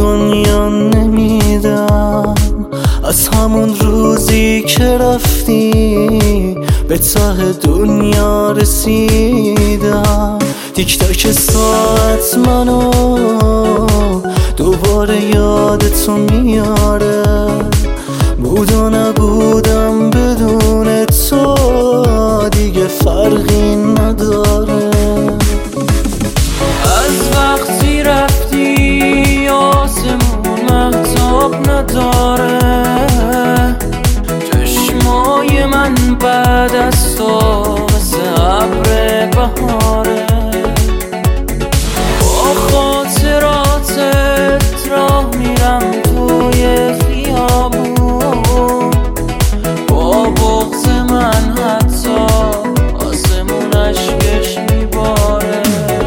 دنیا نمیدم. از همون روزی که رفتی به ته دنیا رسیدم. تیک تاک ساعت منو دوباره یادتو میاره. بود و نبودم بدون تو دیگه فرقی نداره. از وقتی رفتی آسمون مهتاب نداره. چشمای من بعد از تو مثل ابر بهاره. با خاطراتت راه میرم توی خیابون. با بغض من حتی آسمون اشکش میباره.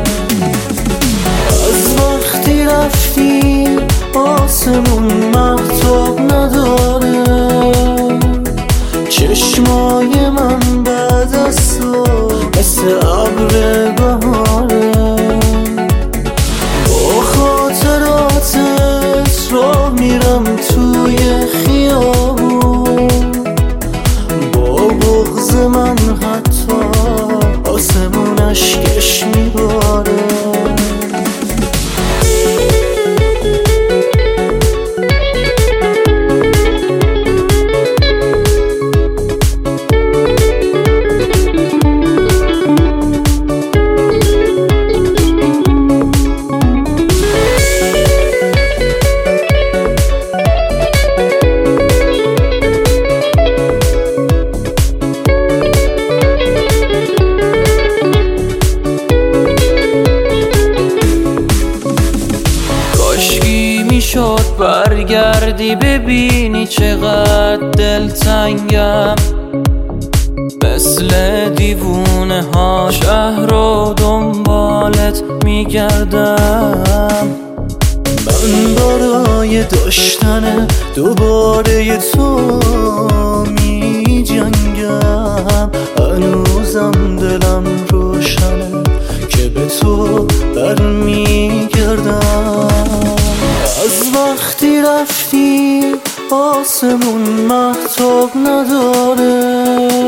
از وقتی رفتی آسمون مهتاب نداره. چشمای من بعد از تو مثل ابر بهاره. با خاطراتت راه میرم توی خیابون. با بغض من حتی آسمون اشکش میباره. شد برگردی ببینی چقدر دلتنگم. مثل دیوونه ها شهر رو دنبالت میگردم. من برای داشتن دوباره تو می جنگم. هنوزم دلم روشنه که به تو برمیگردم. از وقتی رفتی آسمون مهتاب نداره.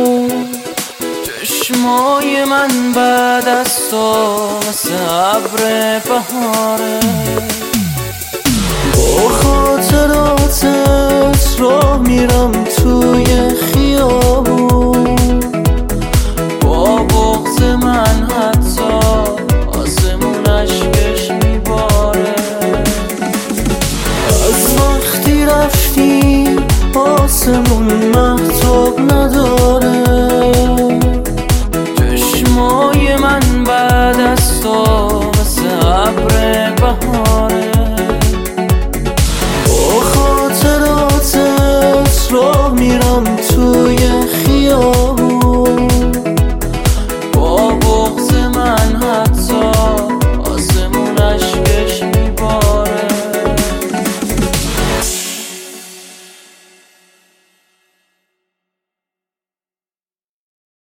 چشمای من بعد از تو مثل ابر بهاره. با خاطراتت راه میرم توی خیابون.